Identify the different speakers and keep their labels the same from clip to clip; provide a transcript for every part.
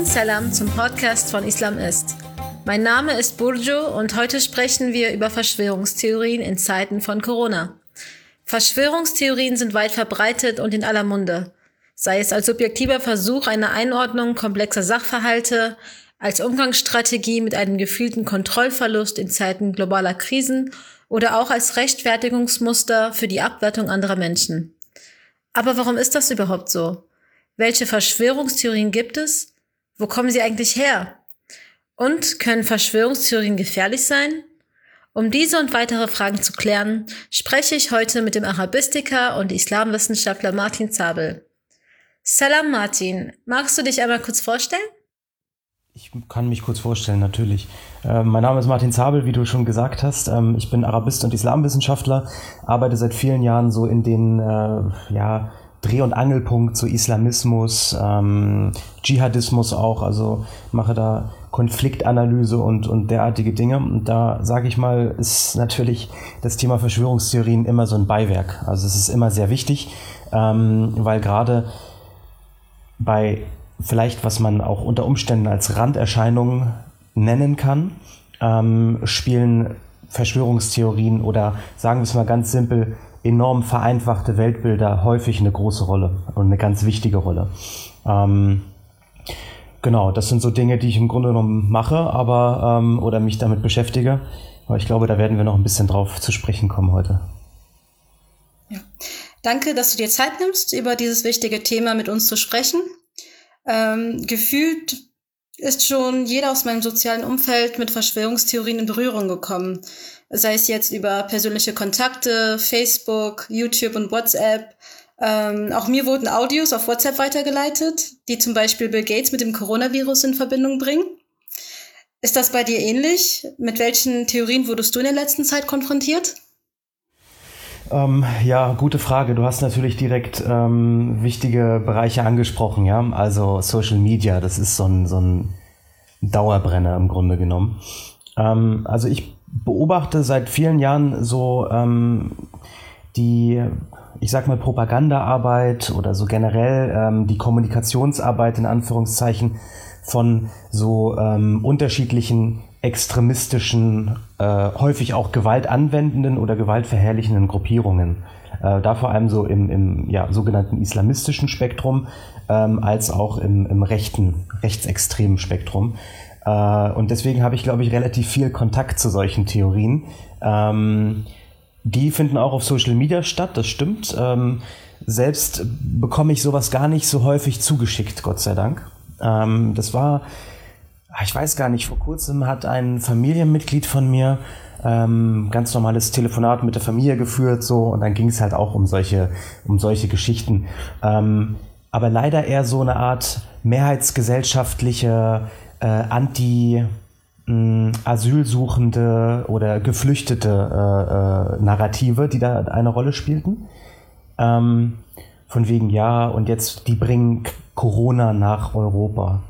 Speaker 1: Salam zum Podcast von Islam ist. Mein Name ist Burcu und heute sprechen wir über Verschwörungstheorien in Zeiten von Corona. Verschwörungstheorien sind weit verbreitet und in aller Munde, sei es als subjektiver Versuch einer Einordnung komplexer Sachverhalte, als Umgangsstrategie mit einem gefühlten Kontrollverlust in Zeiten globaler Krisen oder auch als Rechtfertigungsmuster für die Abwertung anderer Menschen. Aber warum ist das überhaupt so? Welche Verschwörungstheorien gibt es? Wo kommen sie eigentlich her? Und können Verschwörungstheorien gefährlich sein? Um diese und weitere Fragen zu klären, spreche ich heute mit dem Arabistiker und Islamwissenschaftler Martin Zabel. Salam Martin, magst du dich einmal kurz vorstellen?
Speaker 2: Ich kann mich kurz vorstellen, natürlich. Mein Name ist Martin Zabel, wie du schon gesagt hast. Ich bin Arabist und Islamwissenschaftler, arbeite seit vielen Jahren so in den Dreh- und Angelpunkt zu Islamismus, Dschihadismus auch, also mache da Konfliktanalyse und derartige Dinge. Und da, sage ich mal, ist natürlich das Thema Verschwörungstheorien immer so ein Beiwerk. Also es ist immer sehr wichtig, weil gerade bei vielleicht, was man auch unter Umständen als Randerscheinungen nennen kann, spielen Verschwörungstheorien oder, sagen wir es mal ganz simpel, enorm vereinfachte Weltbilder häufig eine große Rolle und eine ganz wichtige Rolle. Genau, das sind so Dinge, die ich im Grunde genommen mache, aber oder mich damit beschäftige. Aber ich glaube, da werden wir noch ein bisschen drauf zu sprechen kommen heute.
Speaker 1: Ja. Danke, dass du dir Zeit nimmst, über dieses wichtige Thema mit uns zu sprechen. Gefühlt ist schon jeder aus meinem sozialen Umfeld mit Verschwörungstheorien in Berührung gekommen. Sei es jetzt über persönliche Kontakte, Facebook, YouTube und WhatsApp. Auch mir wurden Audios auf WhatsApp weitergeleitet, die zum Beispiel Bill Gates mit dem Coronavirus in Verbindung bringen. Ist das bei dir ähnlich? Mit welchen Theorien wurdest du in der letzten Zeit konfrontiert?
Speaker 2: Ja, gute Frage. Du hast natürlich direkt wichtige Bereiche angesprochen, ja. Also Social Media, das ist so ein Dauerbrenner im Grunde genommen. Also ich beobachte seit vielen Jahren so die, ich sag mal, Propagandaarbeit oder so generell die Kommunikationsarbeit in Anführungszeichen von so unterschiedlichen extremistischen, häufig auch gewaltanwendenden oder gewaltverherrlichenden Gruppierungen. Da vor allem so im sogenannten islamistischen Spektrum, als auch im rechtsextremen Spektrum. Und deswegen habe ich, glaube ich, relativ viel Kontakt zu solchen Theorien. Die finden auch auf Social Media statt, das stimmt. Selbst bekomme ich sowas gar nicht so häufig zugeschickt, Gott sei Dank. Das war, ich weiß gar nicht, vor kurzem hat ein Familienmitglied von mir ganz normales Telefonat mit der Familie geführt, so, und dann ging es halt auch um solche Geschichten. Aber leider eher so eine Art mehrheitsgesellschaftliche Asylsuchende oder Geflüchtete Narrative, die da eine Rolle spielten. Von wegen, ja, und jetzt, die bringen Corona nach Europa.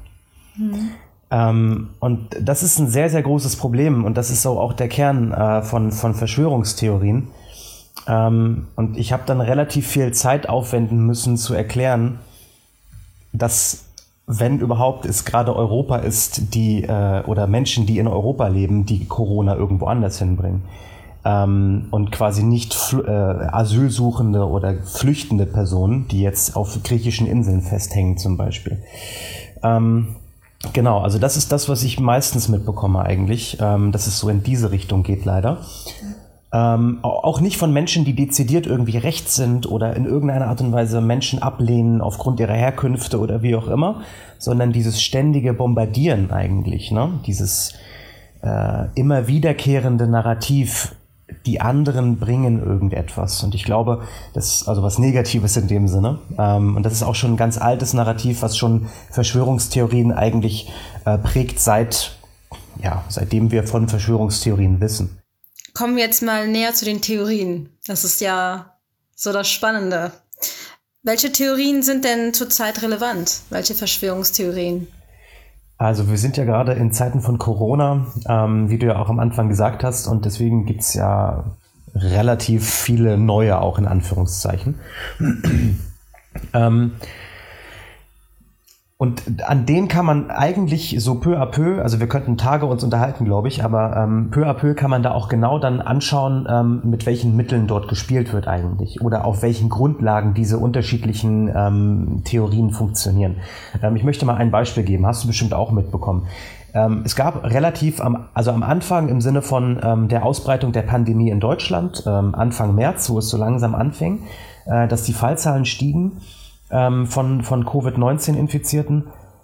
Speaker 2: Und das ist ein sehr, sehr großes Problem und das ist so auch der Kern von Verschwörungstheorien. Und ich habe dann relativ viel Zeit aufwenden müssen zu erklären, dass, wenn überhaupt, es gerade Europa ist, die oder Menschen, die in Europa leben, die Corona irgendwo anders hinbringen. Und quasi nicht asylsuchende oder flüchtende Personen, die jetzt auf griechischen Inseln festhängen zum Beispiel. Genau, also das ist das, was ich meistens mitbekomme eigentlich, dass es so in diese Richtung geht leider. Auch nicht von Menschen, die dezidiert irgendwie rechts sind oder in irgendeiner Art und Weise Menschen ablehnen aufgrund ihrer Herkünfte oder wie auch immer, sondern dieses ständige Bombardieren eigentlich, ne? Dieses immer wiederkehrende Narrativ, die anderen bringen irgendetwas. Und ich glaube, das ist also was Negatives in dem Sinne. Und das ist auch schon ein ganz altes Narrativ, was schon Verschwörungstheorien eigentlich prägt, seitdem wir von Verschwörungstheorien wissen.
Speaker 1: Kommen wir jetzt mal näher zu den Theorien. Das ist ja so das Spannende. Welche Theorien sind denn zurzeit relevant? Welche Verschwörungstheorien?
Speaker 2: Also wir sind ja gerade in Zeiten von Corona, wie du ja auch am Anfang gesagt hast, und deswegen gibt es ja relativ viele neue, auch in Anführungszeichen. Und an denen kann man eigentlich so peu à peu, also wir könnten Tage uns unterhalten, glaube ich, aber peu à peu kann man da auch genau dann anschauen, mit welchen Mitteln dort gespielt wird eigentlich oder auf welchen Grundlagen diese unterschiedlichen Theorien funktionieren. Ich möchte mal ein Beispiel geben, hast du bestimmt auch mitbekommen. Es gab relativ am Anfang im Sinne von der Ausbreitung der Pandemie in Deutschland, Anfang März, wo es so langsam anfing, dass die Fallzahlen stiegen, von Covid-19-Infizierten,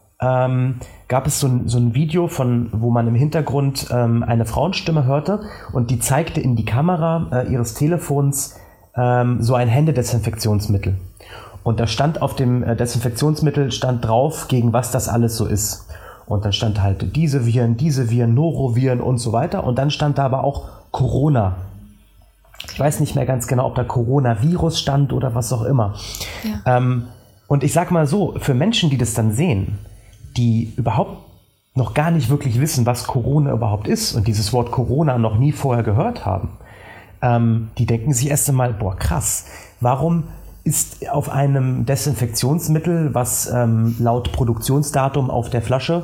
Speaker 2: gab es so ein Video, wo man im Hintergrund eine Frauenstimme hörte und die zeigte in die Kamera ihres Telefons so ein Händedesinfektionsmittel. Und da stand auf dem Desinfektionsmittel drauf, gegen was das alles so ist. Und dann stand halt diese Viren, Noroviren und so weiter. Und dann stand da aber auch Corona. Ich weiß nicht mehr ganz genau, ob da Coronavirus stand oder was auch immer. Ja. Und ich sag mal so, für Menschen, die das dann sehen, die überhaupt noch gar nicht wirklich wissen, was Corona überhaupt ist und dieses Wort Corona noch nie vorher gehört haben, die denken sich erst einmal, boah krass, warum ist auf einem Desinfektionsmittel, was laut Produktionsdatum auf der Flasche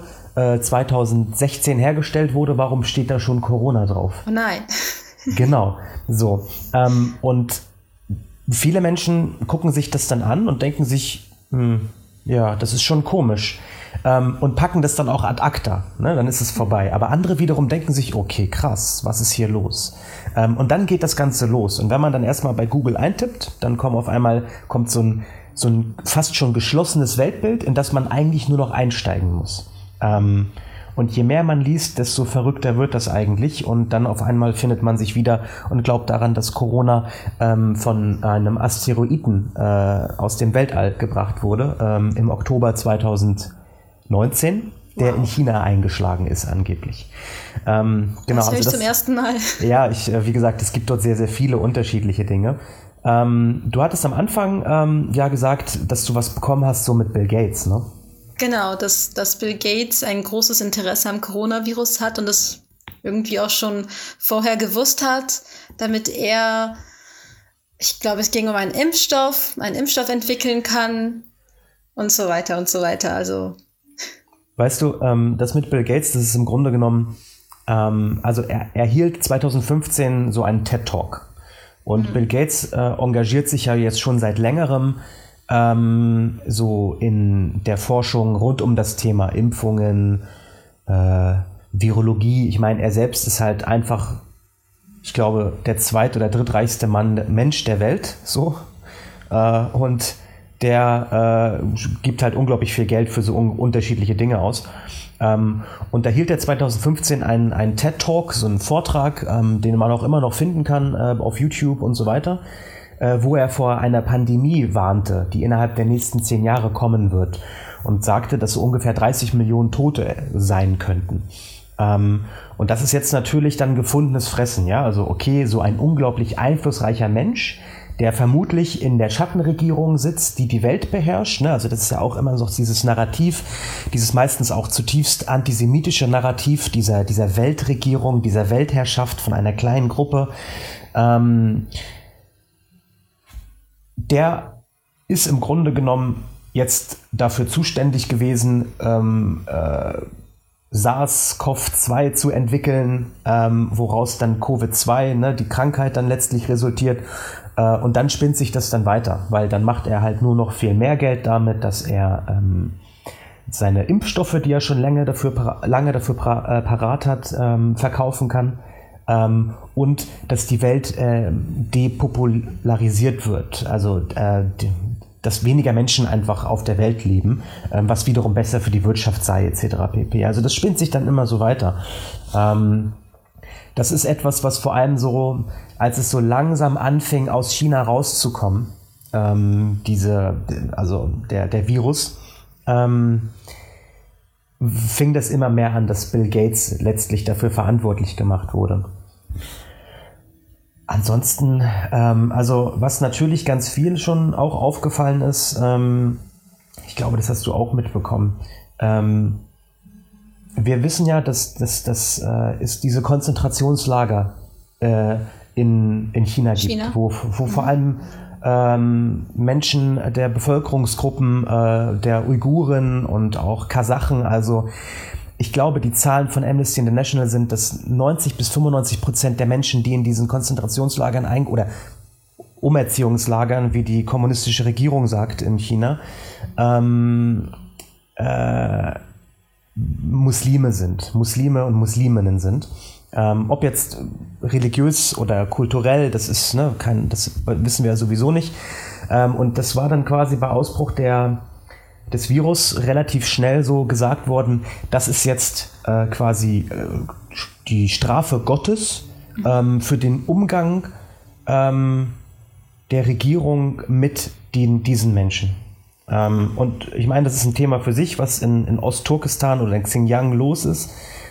Speaker 2: 2016 hergestellt wurde, warum steht da schon Corona drauf?
Speaker 1: Oh nein.
Speaker 2: Genau, so. Und viele Menschen gucken sich das dann an und denken sich, ja, das ist schon komisch. Und packen das dann auch ad acta, ne? Dann ist es vorbei. Aber andere wiederum denken sich, okay, krass, was ist hier los? Und dann geht das Ganze los. Und wenn man dann erstmal bei Google eintippt, dann kommt so ein fast schon geschlossenes Weltbild, in das man eigentlich nur noch einsteigen muss. Und je mehr man liest, desto verrückter wird das eigentlich. Und dann auf einmal findet man sich wieder und glaubt daran, dass Corona von einem Asteroiden aus dem Weltall gebracht wurde, im Oktober 2019, der in China eingeschlagen ist angeblich. Genau,
Speaker 1: das höre ich zum ersten Mal.
Speaker 2: Ja, wie gesagt, es gibt dort sehr, sehr viele unterschiedliche Dinge. Du hattest am Anfang ja gesagt, dass du was bekommen hast so mit Bill Gates, ne?
Speaker 1: Genau, dass Bill Gates ein großes Interesse am Coronavirus hat und das irgendwie auch schon vorher gewusst hat, damit er, ich glaube, es ging um einen Impfstoff entwickeln kann und so weiter und so weiter. Also
Speaker 2: weißt du, das mit Bill Gates, das ist im Grunde genommen, also er hielt 2015 so einen TED-Talk und Bill Gates engagiert sich ja jetzt schon seit längerem so in der Forschung rund um das Thema Impfungen, Virologie. Ich meine, er selbst ist halt einfach, ich glaube, der zweit- oder drittreichste Mensch der Welt, so. Und der gibt halt unglaublich viel Geld für so unterschiedliche Dinge aus. Und da hielt er 2015 einen TED-Talk, so einen Vortrag, den man auch immer noch finden kann auf YouTube und so weiter, wo er vor einer Pandemie warnte, die innerhalb der nächsten 10 Jahre kommen wird und sagte, dass so ungefähr 30 Millionen Tote sein könnten. Und das ist jetzt natürlich dann gefundenes Fressen, ja, also okay, so ein unglaublich einflussreicher Mensch, der vermutlich in der Schattenregierung sitzt, die die Welt beherrscht, ne? Also das ist ja auch immer so dieses Narrativ, dieses meistens auch zutiefst antisemitische Narrativ dieser Weltregierung, dieser Weltherrschaft von einer kleinen Gruppe, der ist im Grunde genommen jetzt dafür zuständig gewesen, SARS-CoV-2 zu entwickeln, woraus dann Covid-2, ne, die Krankheit dann letztlich resultiert. Und dann spinnt sich das dann weiter, weil dann macht er halt nur noch viel mehr Geld damit, dass er seine Impfstoffe, die er schon lange dafür parat hat, verkaufen kann. Und dass die Welt depopularisiert wird, also dass weniger Menschen einfach auf der Welt leben, was wiederum besser für die Wirtschaft sei, etc. pp. Also das spinnt sich dann immer so weiter. Das ist etwas, was vor allem so, als es so langsam anfing, aus China rauszukommen, der Virus, fing das immer mehr an, dass Bill Gates letztlich dafür verantwortlich gemacht wurde. Ansonsten, also was natürlich ganz viel schon auch aufgefallen ist, ich glaube, das hast du auch mitbekommen. Wir wissen ja, dass es diese Konzentrationslager in China gibt, wo vor allem Menschen der Bevölkerungsgruppen der Uiguren und auch Kasachen. Also ich glaube, die Zahlen von Amnesty International sind, dass 90-95% der Menschen, die in diesen Konzentrationslagern oder Umerziehungslagern, wie die kommunistische Regierung sagt in China, Muslime sind, Muslime und Musliminnen sind. Ob jetzt religiös oder kulturell, das ist das wissen wir ja sowieso nicht. Und das war dann quasi bei Ausbruch des Virus relativ schnell so gesagt worden, das ist jetzt quasi die Strafe Gottes für den Umgang der Regierung mit diesen Menschen. Und ich meine, das ist ein Thema für sich, was in Ostturkestan oder in Xinjiang los ist.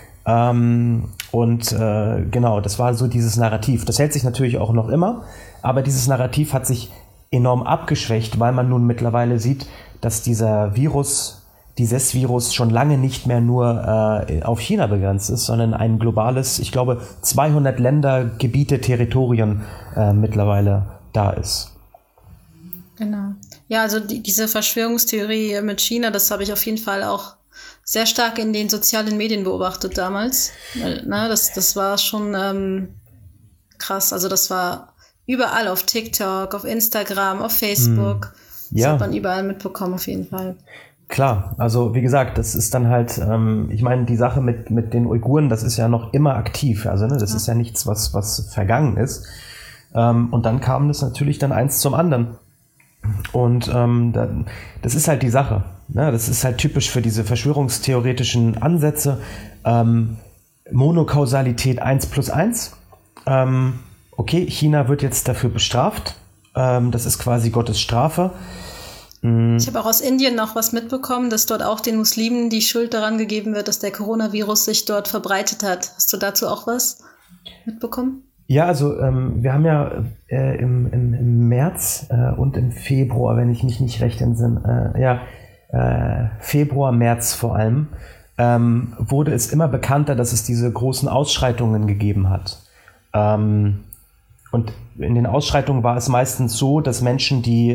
Speaker 2: Genau, das war so dieses Narrativ. Das hält sich natürlich auch noch immer, aber dieses Narrativ hat sich enorm abgeschwächt, weil man nun mittlerweile sieht, dass dieses Virus schon lange nicht mehr nur auf China begrenzt ist, sondern ein globales, ich glaube, 200 Länder, Gebiete, Territorien mittlerweile da ist.
Speaker 1: Genau. Ja, also diese Verschwörungstheorie mit China, das habe ich auf jeden Fall auch sehr stark in den sozialen Medien beobachtet damals. Das war schon krass. Also das war überall auf TikTok, auf Instagram, auf Facebook. Das hat man überall mitbekommen auf jeden Fall.
Speaker 2: Klar, also wie gesagt, das ist dann halt, ich meine, die Sache mit den Uiguren, das ist ja noch immer aktiv. Also das ist ja nichts, was vergangen ist. Und dann kam das natürlich dann eins zum anderen. Und das ist halt die Sache. Ne? Das ist halt typisch für diese verschwörungstheoretischen Ansätze. Monokausalität 1+1. Okay, China wird jetzt dafür bestraft. Das ist quasi Gottes Strafe.
Speaker 1: Ich habe auch aus Indien noch was mitbekommen, dass dort auch den Muslimen die Schuld daran gegeben wird, dass der Coronavirus sich dort verbreitet hat. Hast du dazu auch was mitbekommen?
Speaker 2: Ja, also wir haben ja im März und im Februar, wenn ich mich nicht recht entsinne, Februar, März vor allem, wurde es immer bekannter, dass es diese großen Ausschreitungen gegeben hat. Und in den Ausschreitungen war es meistens so, dass Menschen, die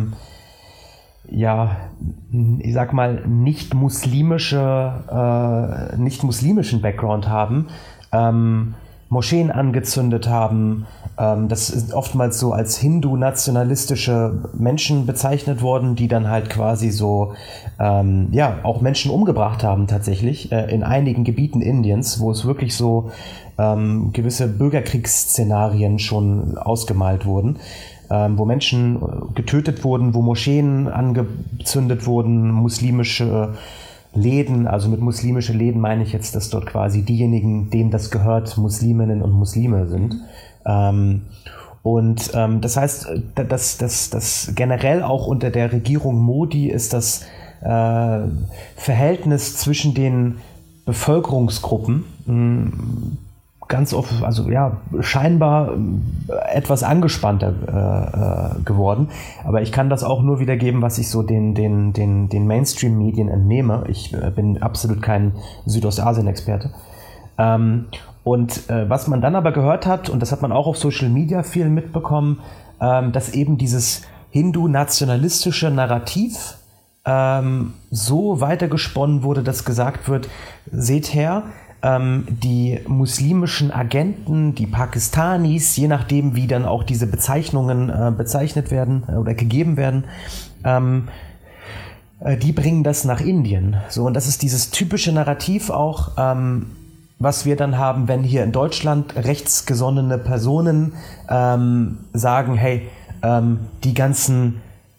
Speaker 2: ich sag mal, nicht muslimischen Background haben, Moscheen angezündet haben. Das ist oftmals so als hindu-nationalistische Menschen bezeichnet worden, die dann halt quasi so auch Menschen umgebracht haben tatsächlich in einigen Gebieten Indiens, wo es wirklich so gewisse Bürgerkriegsszenarien schon ausgemalt wurden, wo Menschen getötet wurden, wo Moscheen angezündet wurden, muslimische Läden, also mit muslimische Läden meine ich jetzt, dass dort quasi diejenigen, denen das gehört, Musliminnen und Muslime sind. Das heißt, dass generell auch unter der Regierung Modi ist das Verhältnis zwischen den Bevölkerungsgruppen ganz oft, also scheinbar etwas angespannter geworden. Aber ich kann das auch nur wiedergeben, was ich so den Mainstream-Medien entnehme. Ich bin absolut kein Südostasien-Experte. Was man dann aber gehört hat, und das hat man auch auf Social Media viel mitbekommen, dass eben dieses hindu-nationalistische Narrativ so weitergesponnen wurde, dass gesagt wird, seht her, die muslimischen Agenten, die Pakistanis, je nachdem, wie dann auch diese Bezeichnungen bezeichnet werden oder gegeben werden, die bringen das nach Indien. So, und das ist dieses typische Narrativ auch, was wir dann haben, wenn hier in Deutschland rechtsgesonnene Personen sagen, hey, die ganzen,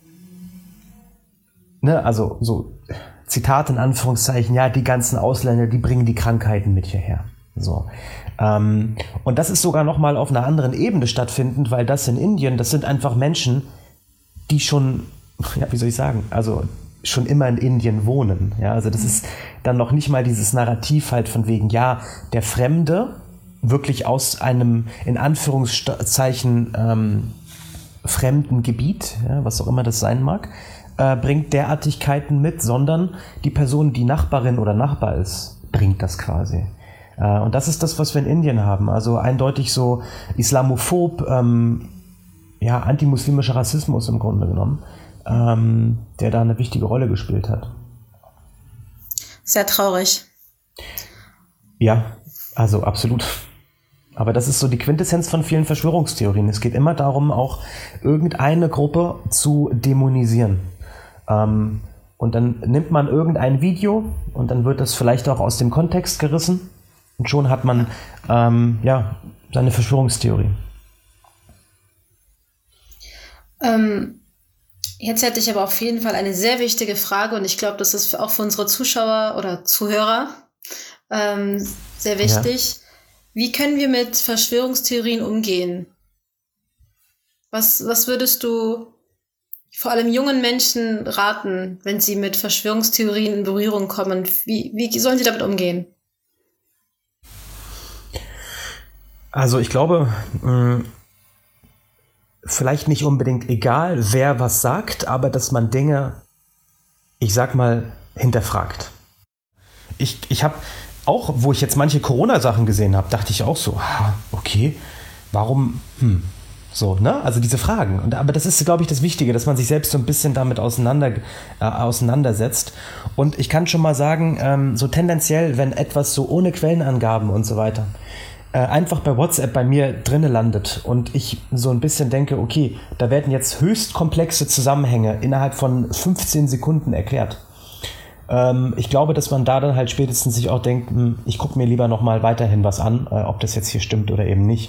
Speaker 2: also so Zitat in Anführungszeichen, ja, die ganzen Ausländer, die bringen die Krankheiten mit hierher. So. Und das ist sogar nochmal auf einer anderen Ebene stattfindend, weil das in Indien, das sind einfach Menschen, die schon, wie soll ich sagen, also schon immer in Indien wohnen. Ja, also das ist dann noch nicht mal dieses Narrativ halt von wegen, ja, der Fremde wirklich aus einem, in Anführungszeichen, fremden Gebiet, ja, was auch immer das sein mag, bringt derartigkeiten mit, sondern die Person, die Nachbarin oder Nachbar ist, bringt das quasi. Und das ist das, was wir in Indien haben. Also eindeutig so islamophob, antimuslimischer Rassismus im Grunde genommen, der da eine wichtige Rolle gespielt hat.
Speaker 1: Sehr traurig.
Speaker 2: Ja, also absolut. Aber das ist so die Quintessenz von vielen Verschwörungstheorien. Es geht immer darum, auch irgendeine Gruppe zu dämonisieren. Und dann nimmt man irgendein Video und dann wird das vielleicht auch aus dem Kontext gerissen und schon hat man seine Verschwörungstheorie.
Speaker 1: Jetzt hätte ich aber auf jeden Fall eine sehr wichtige Frage und ich glaube, das ist auch für unsere Zuschauer oder Zuhörer sehr wichtig. Ja. Wie können wir mit Verschwörungstheorien umgehen? Was würdest du vor allem jungen Menschen raten, wenn sie mit Verschwörungstheorien in Berührung kommen? Wie sollen sie damit umgehen?
Speaker 2: Also ich glaube, vielleicht nicht unbedingt egal, wer was sagt, aber dass man Dinge, ich sag mal, hinterfragt. Ich habe auch, wo ich jetzt manche Corona-Sachen gesehen habe, dachte ich auch so, okay, warum, so, ne? Also diese Fragen. Aber das ist, glaube ich, das Wichtige, dass man sich selbst so ein bisschen damit auseinandersetzt. Und ich kann schon mal sagen, so tendenziell, wenn etwas so ohne Quellenangaben und so weiter einfach bei WhatsApp bei mir drinne landet und ich so ein bisschen denke, okay, da werden jetzt höchst komplexe Zusammenhänge innerhalb von 15 Sekunden erklärt. Ich glaube, dass man da dann halt spätestens sich auch denkt, ich gucke mir lieber nochmal weiterhin was an, ob das jetzt hier stimmt oder eben nicht.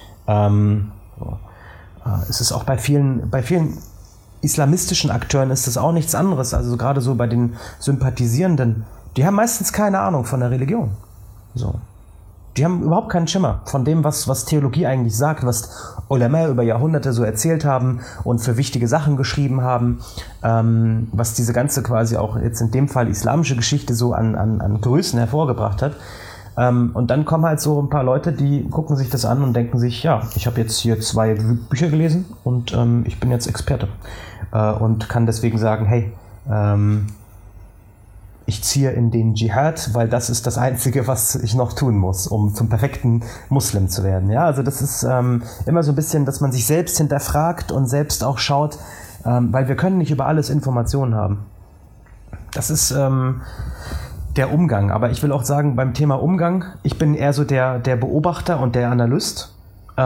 Speaker 2: Es ist auch bei vielen islamistischen Akteuren ist das auch nichts anderes. Also gerade so bei den Sympathisierenden, die haben meistens keine Ahnung von der Religion. So. Die haben überhaupt keinen Schimmer von dem, was Theologie eigentlich sagt, was Ulama über Jahrhunderte so erzählt haben und für wichtige Sachen geschrieben haben, was diese ganze quasi auch jetzt in dem Fall islamische Geschichte so an Größen hervorgebracht hat. Und dann kommen halt so ein paar Leute, die gucken sich das an und denken sich, ja, ich habe jetzt hier 2 Bücher gelesen und ich bin jetzt Experte und kann deswegen sagen, hey, ich ziehe in den Dschihad, weil das ist das Einzige, was ich noch tun muss, um zum perfekten Muslim zu werden. Ja, also das ist immer so ein bisschen, dass man sich selbst hinterfragt und selbst auch schaut, weil wir können nicht über alles Informationen haben. Das ist der Umgang. Aber ich will auch sagen, beim Thema Umgang, ich bin eher so der Beobachter und der Analyst.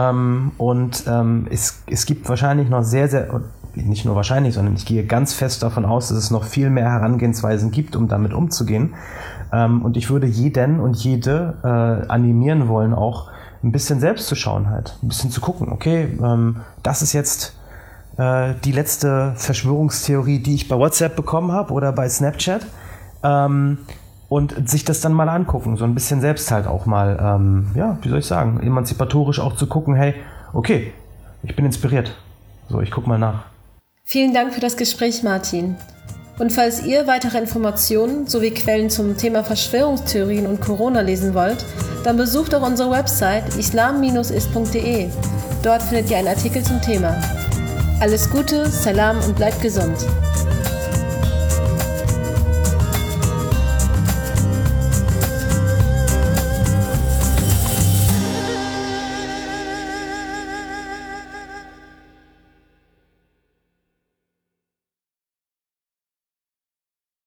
Speaker 2: Es gibt wahrscheinlich noch sehr, sehr, nicht nur wahrscheinlich, sondern ich gehe ganz fest davon aus, dass es noch viel mehr Herangehensweisen gibt, um damit umzugehen. Und ich würde jeden und jede animieren wollen, auch ein bisschen selbst zu schauen halt. Ein bisschen zu gucken, okay, das ist jetzt die letzte Verschwörungstheorie, die ich bei WhatsApp bekommen habe oder bei Snapchat. Und sich das dann mal angucken, so ein bisschen selbst halt auch mal, wie soll ich sagen, emanzipatorisch auch zu gucken, hey, okay, ich bin inspiriert. So, ich guck mal nach.
Speaker 1: Vielen Dank für das Gespräch, Martin. Und falls ihr weitere Informationen sowie Quellen zum Thema Verschwörungstheorien und Corona lesen wollt, dann besucht auch unsere Website islam-ist.de. Dort findet ihr einen Artikel zum Thema. Alles Gute, Salam und bleibt gesund.